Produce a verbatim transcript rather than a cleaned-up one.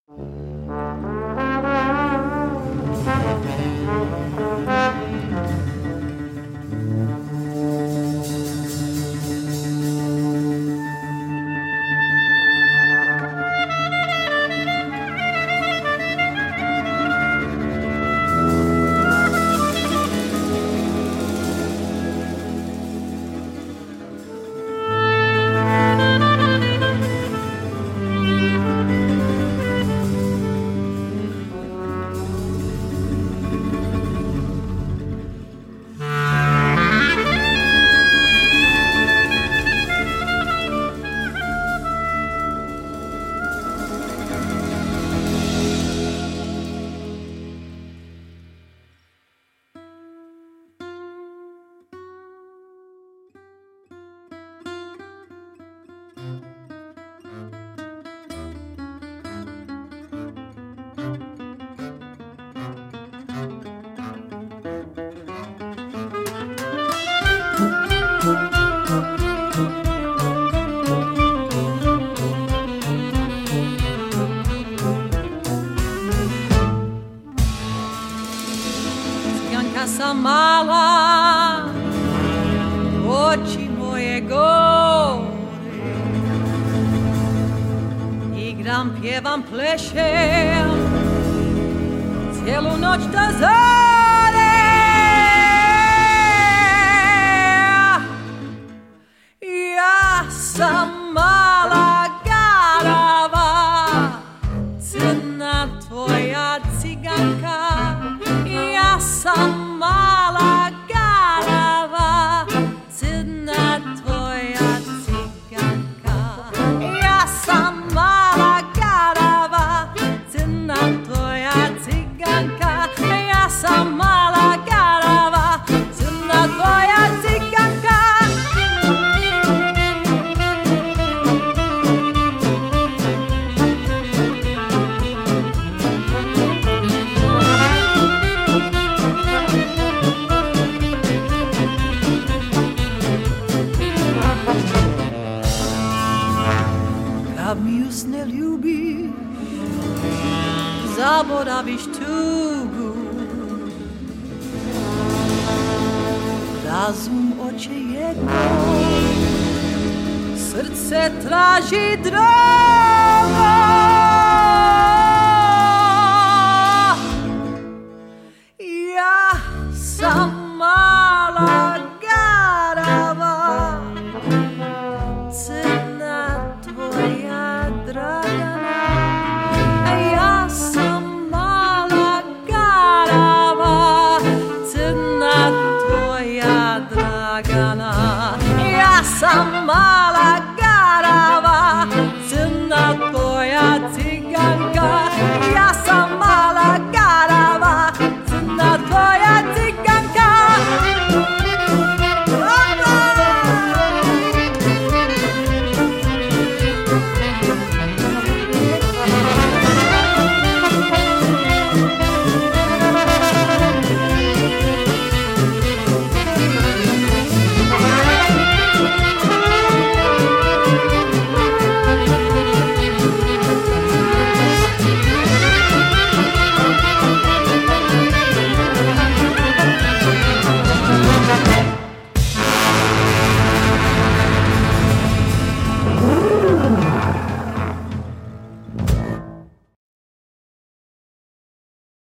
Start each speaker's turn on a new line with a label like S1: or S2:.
S1: Sam mala, oči moje gore, igram, pjevam, plešem cijelu noć do zore. Ja sam mala garava, crna tvoja ciganka. Ja sam mala garava, crna tvoja ciganka. Ja sam mala garava, crna tvoja ciganka. Ja sam mala garava, crna tvoja ciganka. Kad mi usne ljubiš, zaboraviš tugu, razum oče jedno, srce traži drogo.